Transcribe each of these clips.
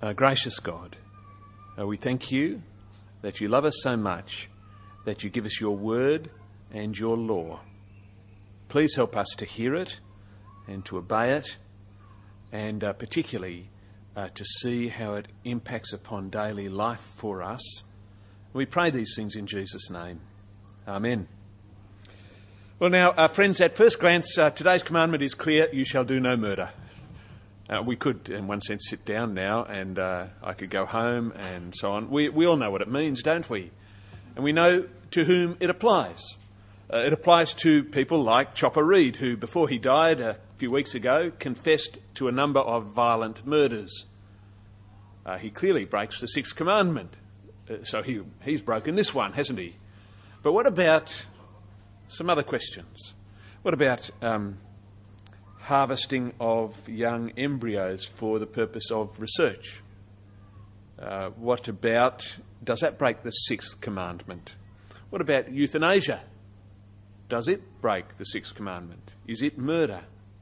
Gracious God, we thank you that you love us so much that you give us your word and your law. Please help us to hear it and to obey it, and particularly to see how it impacts upon daily life for us. We pray these things in Jesus' name. Amen. Well now, friends, at first glance, today's commandment is clear: you shall do no murder. We could, in one sense, sit down now and I could go home and so on. We all know what it means, don't we? And we know to whom it applies. It applies to people like Chopper Read, who, before he died a few weeks ago, confessed to a number of violent murders. He clearly breaks the sixth commandment. So he's broken this one, hasn't he? But what about some other questions? What about harvesting of young embryos for the purpose of research? What about, does that break the sixth commandment? What about euthanasia? Does it break the sixth commandment? Is it murder?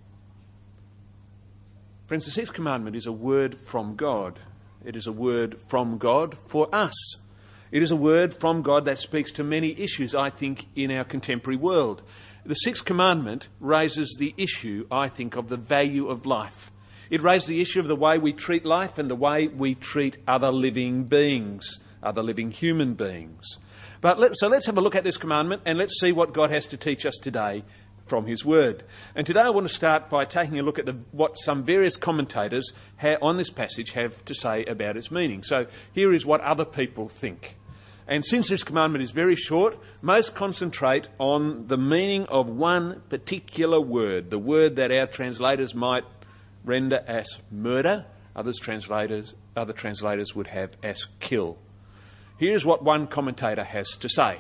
Friends, the sixth commandment is a word from God. It is a word from God for us. It is a word from God that speaks to many issues, I think, in our contemporary world. The sixth commandment raises the issue, I think, of the value of life. It raises the issue of the way we treat life and the way we treat other living beings, other living human beings. So let's have a look at this commandment and let's see what God has to teach us today from his word. And today I want to start by taking a look at what some various commentators on this passage have to say about its meaning. So here is what other people think. And since this commandment is very short, most concentrate on the meaning of one particular word, the word that our translators might render as murder. Other translators would have as kill. Here's what one commentator has to say.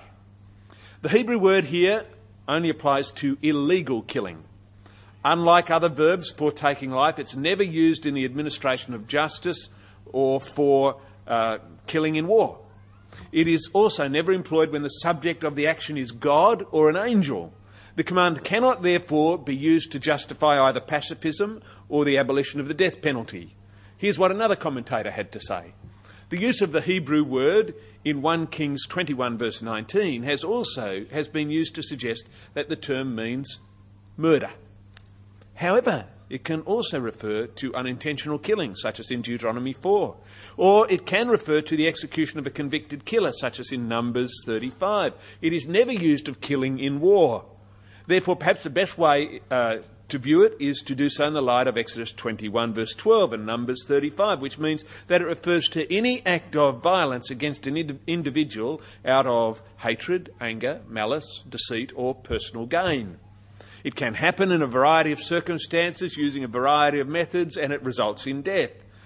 The Hebrew word here only applies to illegal killing. Unlike other verbs for taking life, it's never used in the administration of justice or for killing in war. It is also never employed when the subject of the action is God or an angel. The command cannot therefore be used to justify either pacifism or the abolition of the death penalty. Here's what another commentator had to say. The use of the Hebrew word in 1 Kings 21 verse 19 has been used to suggest that the term means murder. However, it can also refer to unintentional killing, such as in Deuteronomy 4. Or it can refer to the execution of a convicted killer, such as in Numbers 35. It is never used of killing in war. Therefore, perhaps the best way to view it is to do so in the light of Exodus 21 verse 12 and Numbers 35, which means that it refers to any act of violence against an individual out of hatred, anger, malice, deceit, or personal gain. It can happen in a variety of circumstances using a variety of methods, and it results in death.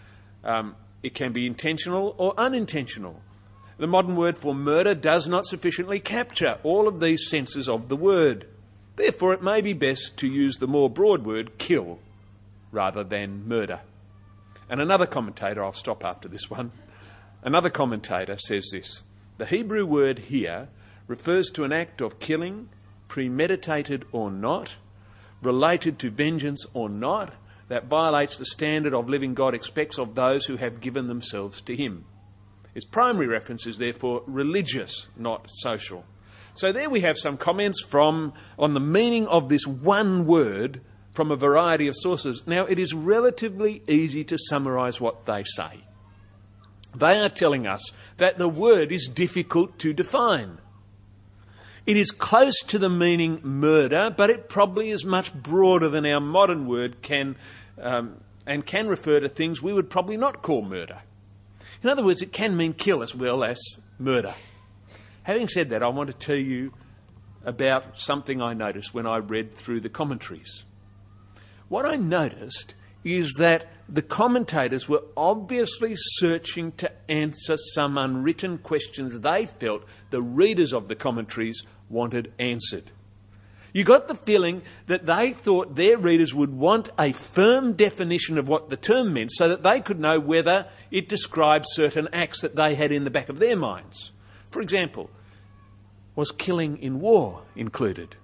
It can be intentional or unintentional. The modern word for murder does not sufficiently capture all of these senses of the word. Therefore, it may be best to use the more broad word kill rather than murder. And another commentator, I'll stop after this one, another commentator says this: the Hebrew word here refers to an act of killing, premeditated or not, related to vengeance or not, that violates the standard of living God expects of those who have given themselves to him. Its primary reference is therefore religious, not social. So there we have some comments on the meaning of this one word from a variety of sources. Now, it is relatively easy to summarise what they say. They are telling us that the word is difficult to define. It is close to the meaning murder, but it probably is much broader than our modern word can refer to things we would probably not call murder. In other words, it can mean kill as well as murder. Having said that, I want to tell you about something I noticed when I read through the commentaries. What I noticed is that the commentators were obviously searching to answer some unwritten questions they felt the readers of the commentaries wanted answered. You got the feeling that they thought their readers would want a firm definition of what the term meant so that they could know whether it described certain acts that they had in the back of their minds. For example, was killing in war included?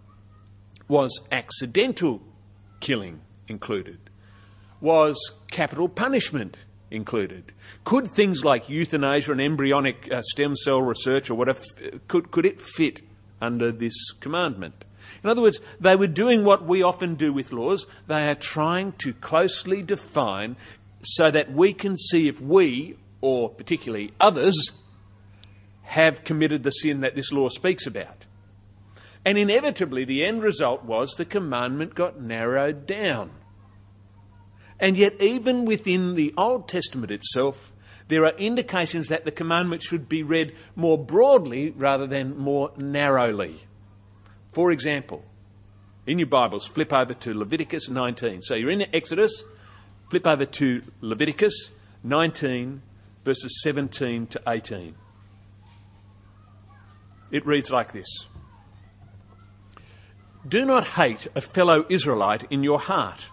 Was accidental killing included? Was capital punishment included? Could things like euthanasia and embryonic stem cell research or whatever, could it fit under this commandment? In other words, they were doing what we often do with laws. They are trying to closely define so that we can see if we, or particularly others, have committed the sin that this law speaks about. And inevitably, the end result was the commandment got narrowed down. And yet, even within the Old Testament itself, there are indications that the commandment should be read more broadly rather than more narrowly. For example, in your Bibles, flip over to Leviticus 19. So you're in Exodus, flip over to Leviticus 19, verses 17 to 18. It reads like this. Do not hate a fellow Israelite in your heart.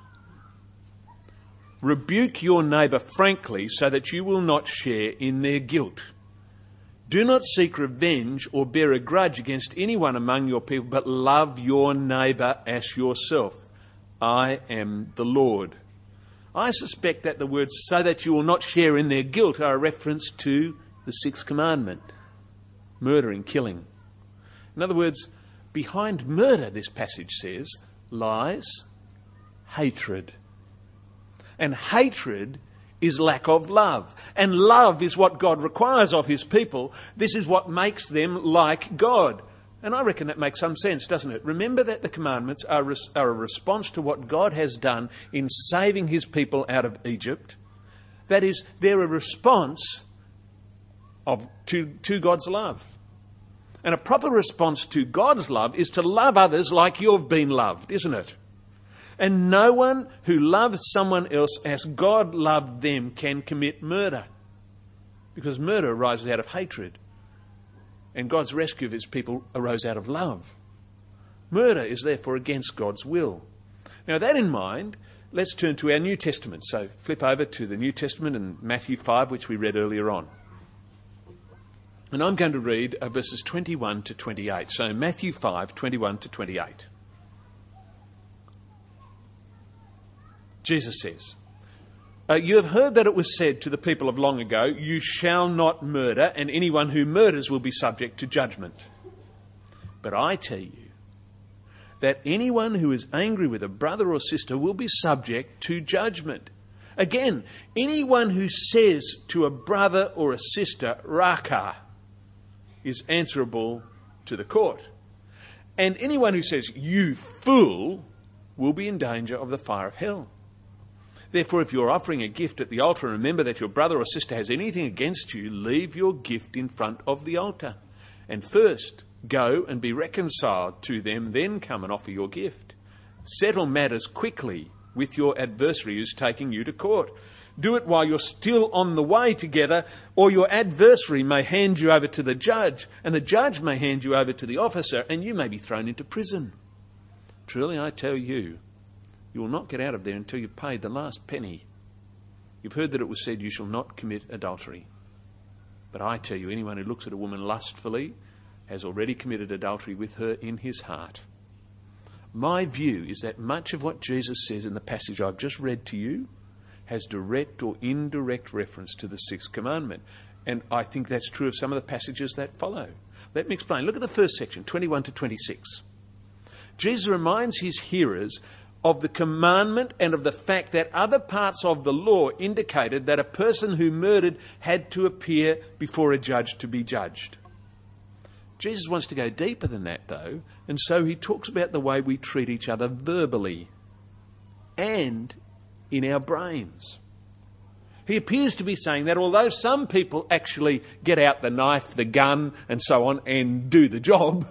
Rebuke your neighbour frankly so that you will not share in their guilt. Do not seek revenge or bear a grudge against anyone among your people, but love your neighbour as yourself. I am the Lord. I suspect that the words so that you will not share in their guilt are a reference to the sixth commandment, murdering, killing. In other words, behind murder, this passage says, lies hatred. And hatred is lack of love. And love is what God requires of his people. This is what makes them like God. And I reckon that makes some sense, doesn't it? Remember that the commandments are a response to what God has done in saving his people out of Egypt. That is, they're a response to God's love. And a proper response to God's love is to love others like you've been loved, isn't it? And no one who loves someone else as God loved them can commit murder. Because murder arises out of hatred. And God's rescue of his people arose out of love. Murder is therefore against God's will. Now, that in mind, let's turn to our New Testament. So flip over to the New Testament in Matthew 5, which we read earlier on. And I'm going to read verses 21 to 28. So Matthew 5, 21 to 28. Jesus says, you have heard that it was said to the people of long ago, you shall not murder, and anyone who murders will be subject to judgment. But I tell you that anyone who is angry with a brother or sister will be subject to judgment. Again, anyone who says to a brother or a sister, Raka, is answerable to the court. And anyone who says, you fool, will be in danger of the fire of hell. Therefore, if you're offering a gift at the altar, remember that your brother or sister has anything against you, leave your gift in front of the altar. And first, go and be reconciled to them, then come and offer your gift. Settle matters quickly with your adversary who's taking you to court. Do it while you're still on the way together, or your adversary may hand you over to the judge, and the judge may hand you over to the officer, and you may be thrown into prison. Truly, I tell you, you will not get out of there until you've paid the last penny. You've heard that it was said, you shall not commit adultery. But I tell you, anyone who looks at a woman lustfully has already committed adultery with her in his heart. My view is that much of what Jesus says in the passage I've just read to you has direct or indirect reference to the sixth commandment. And I think that's true of some of the passages that follow. Let me explain. Look at the first section, 21 to 26. Jesus reminds his hearers of the commandment and of the fact that other parts of the law indicated that a person who murdered had to appear before a judge to be judged. Jesus wants to go deeper than that, though, and so he talks about the way we treat each other verbally and in our brains. He appears to be saying that although some people actually get out the knife, the gun, and so on and do the job,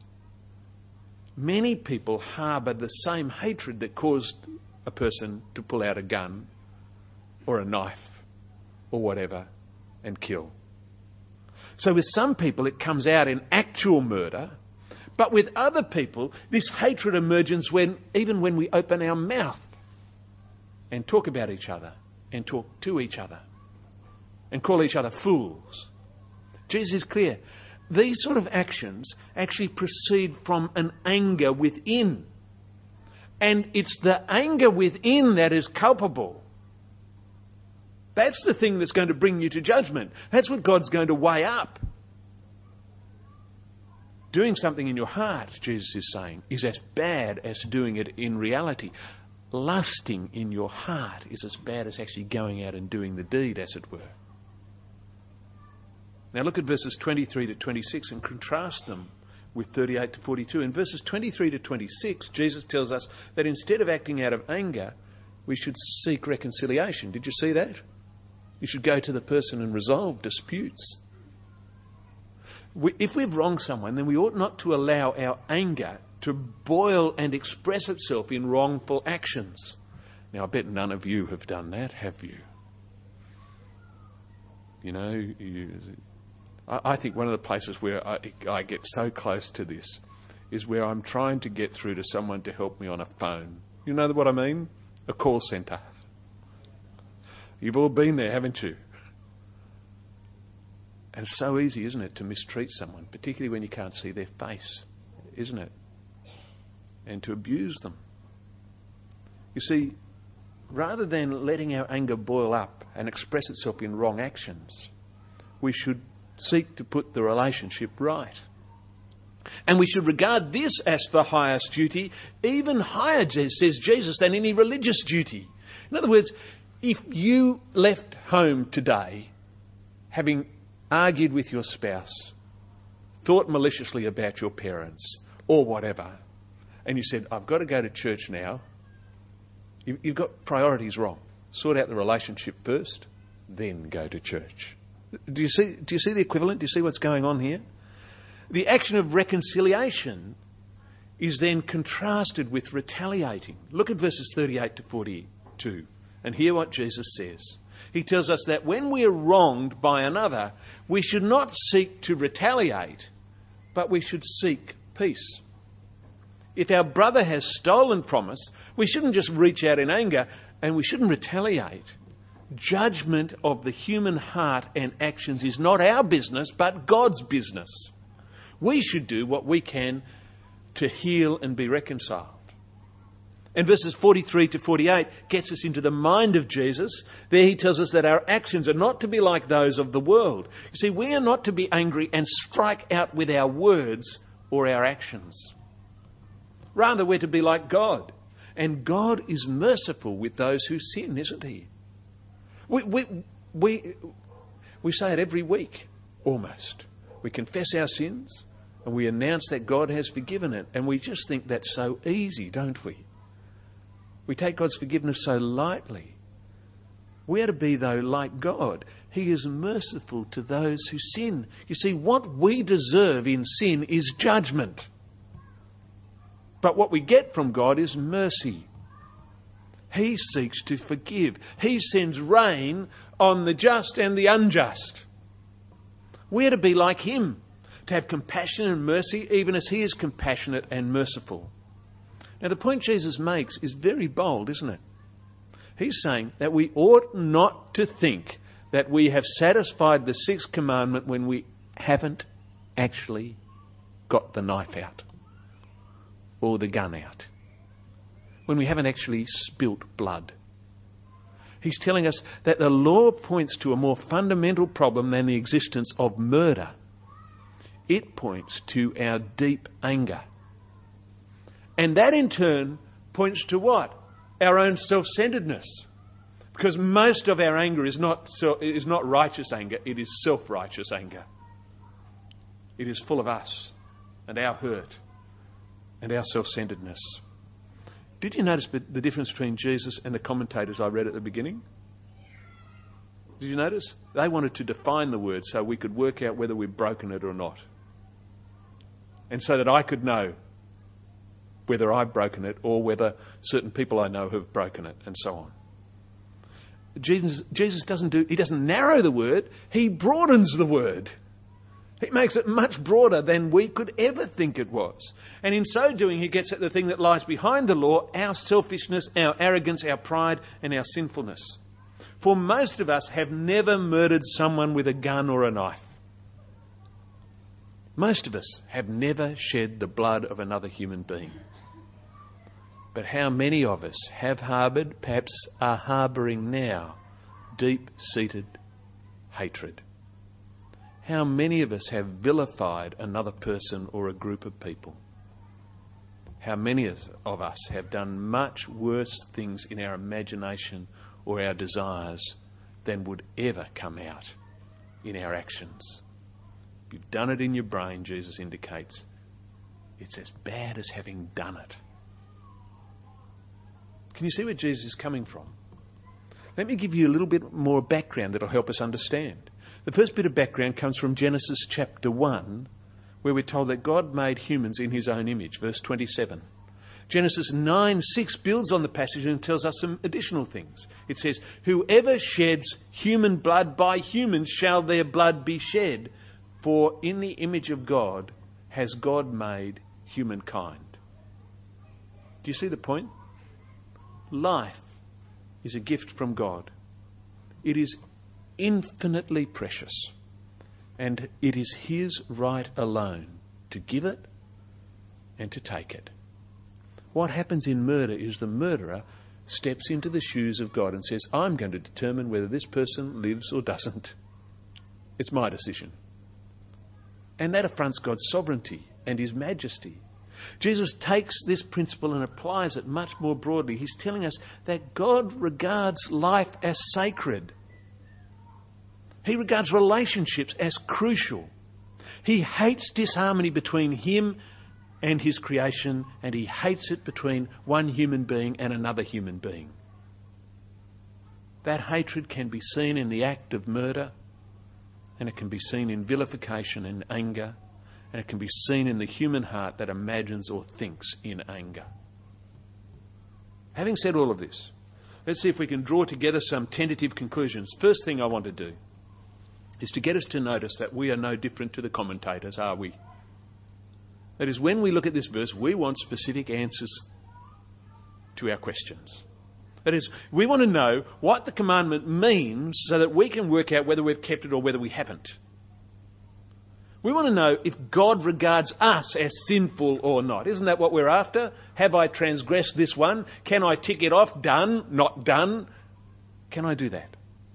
many people harbour the same hatred that caused a person to pull out a gun or a knife or whatever and kill. So with some people it comes out in actual murder, but with other people this hatred emerges even when we open our mouth and talk about each other and talk to each other and call each other fools. Jesus is clear. These sort of actions actually proceed from an anger within. And it's the anger within that is culpable. That's the thing that's going to bring you to judgment. That's what God's going to weigh up. Doing something in your heart, Jesus is saying, is as bad as doing it in reality. Lusting in your heart is as bad as actually going out and doing the deed, as it were. Now look at verses 23 to 26 and contrast them with 38 to 42. In verses 23 to 26, Jesus tells us that instead of acting out of anger, we should seek reconciliation. Did you see that? You should go to the person and resolve disputes. If we've wronged someone, then we ought not to allow our anger to boil and express itself in wrongful actions. Now, I bet none of you have done that, have you? You know, I think one of the places where I get so close to this is where I'm trying to get through to someone to help me on a phone. You know what I mean? A call centre. You've all been there, haven't you? And it's so easy, isn't it, to mistreat someone, particularly when you can't see their face, isn't it? And to abuse them. You see, rather than letting our anger boil up and express itself in wrong actions, we should seek to put the relationship right. And we should regard this as the highest duty, even higher, says Jesus, than any religious duty. In other words, if you left home today, having argued with your spouse, thought maliciously about your parents, or whatever, and you said, I've got to go to church now, you've got priorities wrong. Sort out the relationship first, then go to church. Do you see the equivalent? Do you see what's going on here? The action of reconciliation is then contrasted with retaliating. Look at verses 38 to 42 and hear what Jesus says. He tells us that when we are wronged by another, we should not seek to retaliate, but we should seek peace. If our brother has stolen from us, we shouldn't just reach out in anger and we shouldn't retaliate. Judgment of the human heart and actions is not our business, but God's business. We should do what we can to heal and be reconciled. And verses 43 to 48 gets us into the mind of Jesus. There he tells us that our actions are not to be like those of the world. You see, we are not to be angry and strike out with our words or our actions. Rather, we're to be like God. And God is merciful with those who sin, isn't he? We say it every week, almost. We confess our sins and we announce that God has forgiven it. And we just think that's so easy, don't we? We take God's forgiveness so lightly. We are to be, though, like God. He is merciful to those who sin. You see, what we deserve in sin is judgment. But what we get from God is mercy. He seeks to forgive. He sends rain on the just and the unjust. We are to be like him, to have compassion and mercy, even as he is compassionate and merciful. Now, the point Jesus makes is very bold, isn't it? He's saying that we ought not to think that we have satisfied the sixth commandment when we haven't actually got the knife out or the gun out, when we haven't actually spilt blood. He's telling us that the law points to a more fundamental problem than the existence of murder. It points to our deep anger. And that in turn points to what? Our own self-centeredness. Because most of our anger is not righteous anger, it is self-righteous anger. It is full of us and our hurt and our self-centeredness. Did you notice the difference between Jesus and the commentators I read at the beginning? Did you notice? They wanted to define the word so we could work out whether we've broken it or not. And so that I could know whether I've broken it or whether certain people I know have broken it, and so on. Jesus doesn't narrow the word, he broadens the word. He makes it much broader than we could ever think it was. And in so doing, he gets at the thing that lies behind the law, our selfishness, our arrogance, our pride, and our sinfulness. For most of us have never murdered someone with a gun or a knife. Most of us have never shed the blood of another human being. But how many of us have harboured, perhaps are harbouring now, deep-seated hatred. How many of us have vilified another person or a group of people? How many of us have done much worse things in our imagination or our desires than would ever come out in our actions? If you've done it in your brain, Jesus indicates, it's as bad as having done it. Can you see where Jesus is coming from? Let me give you a little bit more background that will help us understand. The first bit of background comes from Genesis chapter 1, where we're told that God made humans in his own image, verse 27. Genesis 9:6 builds on the passage and tells us some additional things. It says, whoever sheds human blood, by humans shall their blood be shed, for in the image of God has God made humankind. Do you see the point? Life is a gift from God. It is infinitely precious, and it is his right alone to give it and to take it. What happens in murder is the murderer steps into the shoes of God and says, I'm going to determine whether this person lives or doesn't. It's my decision. And that affronts God's sovereignty and his majesty. Jesus takes this principle and applies it much more broadly. He's telling us that God regards life as sacred. He regards relationships as crucial. He hates disharmony between him and his creation, and he hates it between one human being and another human being. That hatred can be seen in the act of murder, and it can be seen in vilification and anger, and it can be seen in the human heart that imagines or thinks in anger. Having said all of this, let's see if we can draw together some tentative conclusions. First thing I want to do is to get us to notice that we are no different to the commentators, are we? That is, when we look at this verse, we want specific answers to our questions. That is, we want to know what the commandment means so that we can work out whether we've kept it or whether we haven't. We want to know if God regards us as sinful or not. Isn't that what we're after? Have I transgressed this one? Can I tick it off? Done, not done? Can I do that?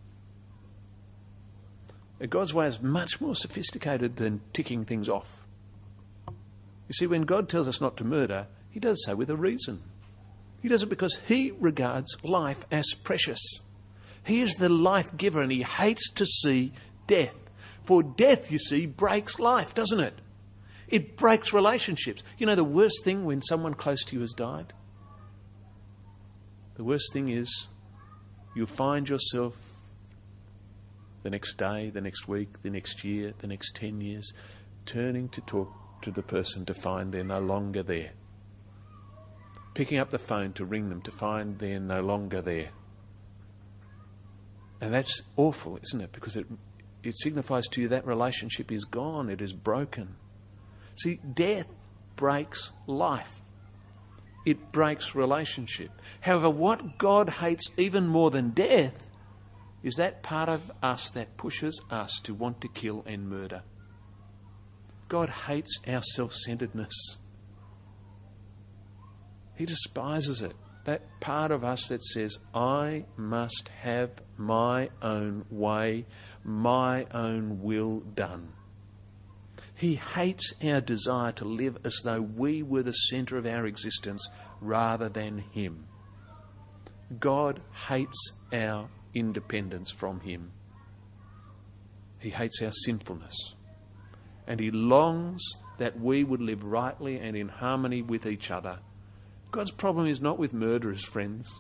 God's way is much more sophisticated than ticking things off. You see, when God tells us not to murder, he does so with a reason. He does it because he regards life as precious. He is the life giver, and he hates to see death. For death, you see, breaks life, doesn't it? It breaks relationships. You know the worst thing when someone close to you has died? The worst thing is you'll find yourself the next day, the next week, the next year, the next 10 years, turning to talk to the person to find they're no longer there. Picking up the phone to ring them to find they're no longer there. And that's awful, isn't it? Because it signifies to you that relationship is gone, it is broken. See, death breaks life. It breaks relationship. However, what God hates even more than death is that part of us that pushes us to want to kill and murder. God hates our self-centeredness. He despises it. That part of us that says, I must have my own way, my own will done. He hates our desire to live as though we were the centre of our existence rather than him. God hates our independence from him. He hates our sinfulness. And he longs that we would live rightly and in harmony with each other. God's problem is not with murderers, friends.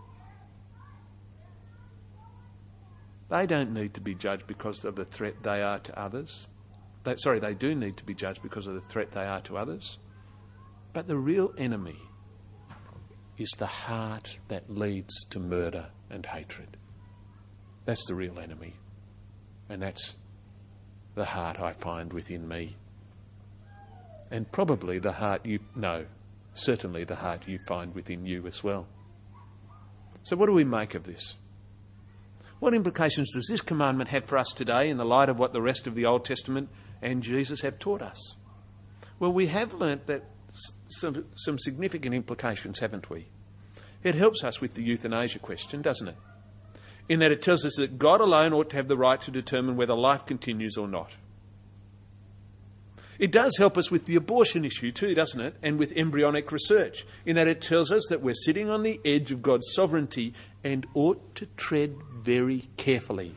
They don't need to be judged because of the threat they are to others. They do need to be judged because of the threat they are to others. But the real enemy is the heart that leads to murder and hatred. That's the real enemy. And that's the heart I find within me. And probably the heart certainly the heart you find within you as well. So what do we make of this? What implications does this commandment have for us today in the light of what the rest of the Old Testament and Jesus have taught us? Well, we have learnt that some significant implications, haven't we? It helps us with the euthanasia question, doesn't it? in that it tells us that God alone ought to have the right to determine whether life continues or not. It does help us with the abortion issue too, doesn't it? And with embryonic research, in that it tells us that we're sitting on the edge of God's sovereignty and ought to tread very carefully.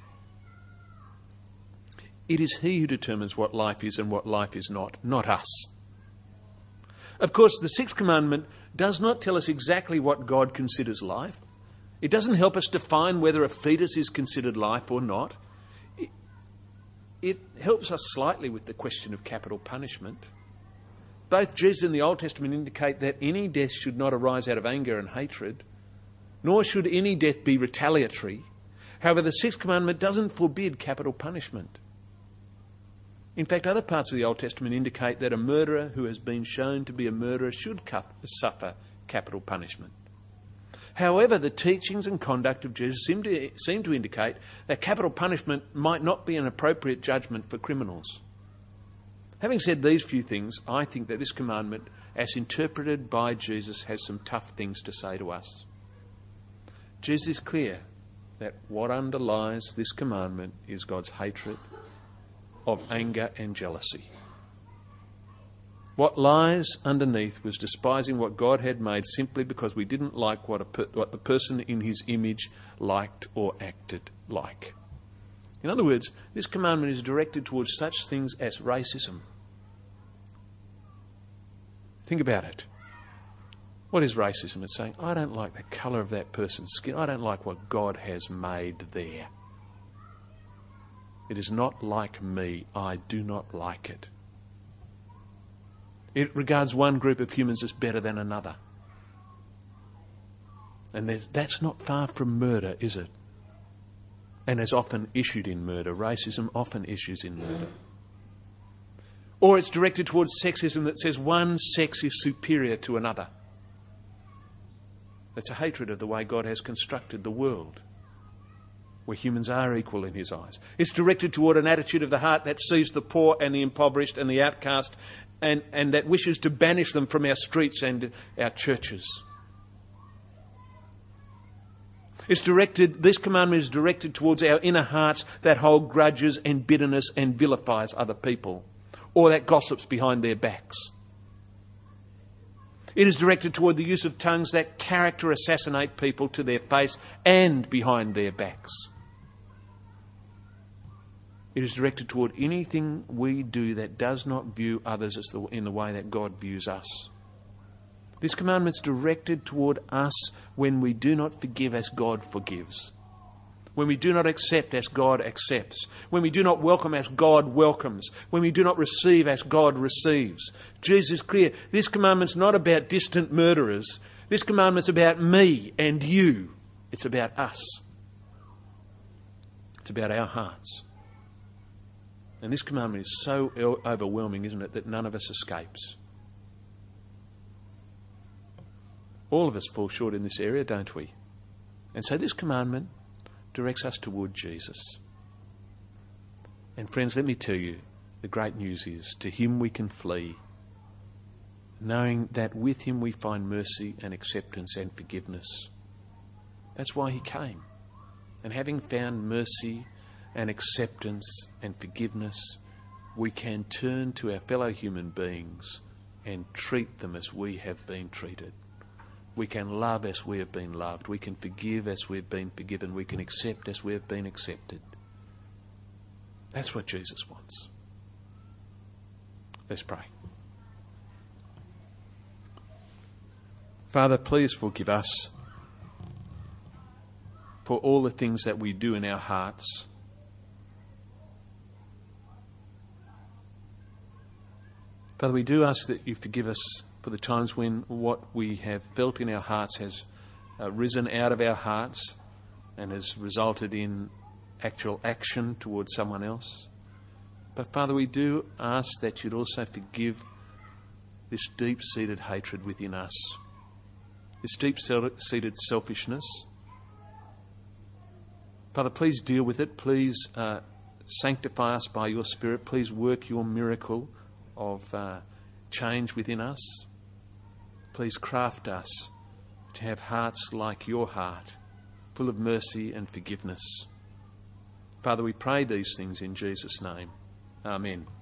It is He who determines what life is and what life is not us. Of course, the sixth commandment does not tell us exactly what God considers life. It doesn't help us define whether a fetus is considered life or not. It helps us slightly with the question of capital punishment. Both Jesus and the Old Testament indicate that any death should not arise out of anger and hatred, nor should any death be retaliatory. However, the sixth commandment doesn't forbid capital punishment. In fact, other parts of the Old Testament indicate that a murderer who has been shown to be a murderer should suffer capital punishment. However, the teachings and conduct of Jesus seem to indicate that capital punishment might not be an appropriate judgment for criminals. Having said these few things, I think that this commandment, as interpreted by Jesus, has some tough things to say to us. Jesus is clear that what underlies this commandment is God's hatred of anger and jealousy. What lies underneath was despising what God had made simply because we didn't like what the person in His image liked or acted like. In other words, this commandment is directed towards such things as racism. Think about it. What is racism? It's saying, I don't like the colour of that person's skin. I don't like what God has made there. It is not like me. I do not like it. It regards one group of humans as better than another. And that's not far from murder, is it? And as often issued in murder. Racism often issues in murder. Or it's directed towards sexism that says one sex is superior to another. That's a hatred of the way God has constructed the world, where humans are equal in His eyes. It's directed toward an attitude of the heart that sees the poor and the impoverished and the outcast and that wishes to banish them from our streets and our churches. This commandment is directed towards our inner hearts that hold grudges and bitterness and vilifies other people, or that gossips behind their backs. It is directed toward the use of tongues that character assassinate people to their face and behind their backs. It is directed toward anything we do that does not view others in the way that God views us. This commandment is directed toward us when we do not forgive as God forgives. When we do not accept as God accepts. When we do not welcome as God welcomes. When we do not receive as God receives. Jesus is clear. This commandment is not about distant murderers. This commandment is about me and you. It's about us. It's about our hearts. And this commandment is so overwhelming, isn't it, that none of us escapes. All of us fall short in this area, don't we? And so this commandment directs us toward Jesus. And friends, let me tell you, the great news is, to Him we can flee, knowing that with Him we find mercy and acceptance and forgiveness. That's why He came. And having found mercy and acceptance and forgiveness, we can turn to our fellow human beings and treat them as we have been treated. We can love as we have been loved. We can forgive as we have been forgiven. We can accept as we have been accepted. That's what Jesus wants. Let's pray. Father, please forgive us for all the things that we do in our hearts Father, we do ask that you forgive us for the times when what we have felt in our hearts has risen out of our hearts and has resulted in actual action towards someone else. But Father, we do ask that you'd also forgive this deep-seated hatred within us, this deep-seated selfishness. Father, please deal with it. Please sanctify us by your Spirit. Please work your miracle of change within us. Please craft us to have hearts like your heart, full of mercy and forgiveness. Father, we pray these things in Jesus' name. Amen.